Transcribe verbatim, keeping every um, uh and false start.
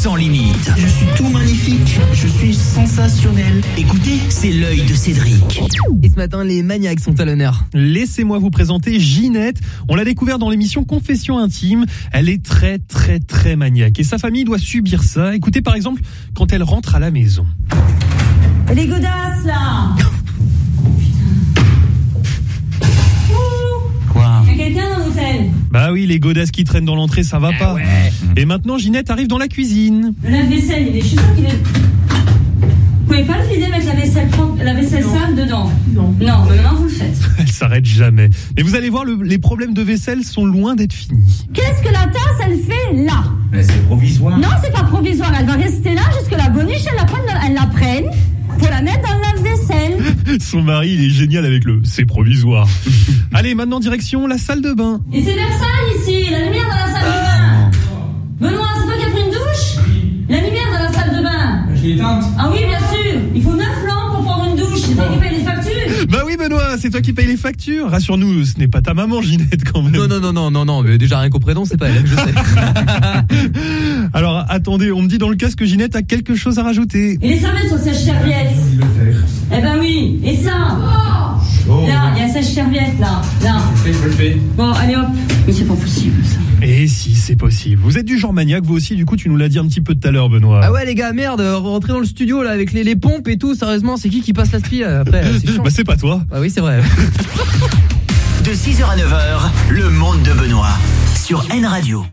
sans limite. Je suis tout magnifique, je suis sensationnel. Écoutez, c'est l'œil de Cédric. Et ce matin, les maniaques sont à l'honneur. Laissez-moi vous présenter Ginette. On l'a découvert dans l'émission Confession intime. Elle est très très très maniaque et sa famille doit subir ça. Écoutez par exemple quand elle rentre à la maison. Les godasses là. Quoi ? Il y a quelqu'un dans l'hôtel. Bah oui, les godasses qui traînent dans l'entrée, ça va Ah pas. ouais. Et maintenant Ginette arrive dans la cuisine. Le lave-vaisselle, il est, je suis sûre qu'il est. Vous pouvez pas le filer mettre la vaisselle propre, la vaisselle sale dedans. Non. Non, mais maintenant vous le faites. Elle s'arrête jamais. Mais vous allez voir, le- les problèmes de vaisselle sont loin d'être finis. Qu'est-ce que la tasse elle fait là? Mais c'est provisoire. Non, c'est pas provisoire, elle va rester là jusque la boniche elle la prenne, dans- elle la prenne pour la mettre dans le lave-vaisselle. Son mari, il est génial avec le « c'est provisoire ». Allez, maintenant direction la salle de bain. Et c'est Versailles ici, la lumière dans la salle de bain. Benoît, c'est toi qui as pris une douche? La lumière dans la salle de bain. Je l'ai éteinte. Ah oui, bien sûr. Il faut neuf lampes pour prendre une douche. C'est toi qui paye les factures. Bah oui Benoît, c'est toi qui payes les factures. Rassure-nous, ce n'est pas ta maman Ginette quand même. Non, non, non, non, non, non, mais déjà rien qu'au prénom, c'est pas elle, je sais. Alors attendez, on me dit dans le casque que Ginette a quelque chose à rajouter. Et les serviettes sur sèche-serviettes. Il le faire. Eh ben oui. Et ça? Oh, Là, il y a sèche-serviette là. Là. je le fais. Bon, allez hop. Mais c'est pas possible ça. Et si, c'est possible. Vous êtes du genre maniaque, vous aussi, du coup tu nous l'as dit un petit peu tout à l'heure Benoît. Ah ouais les gars, merde, rentrez dans le studio là avec les, les pompes et tout, sérieusement, c'est qui qui passe l'aspi euh, après, c'est chiant. Bah c'est pas toi. Ah oui, c'est vrai. De six heures à neuf heures, le monde de Benoît sur N Radio.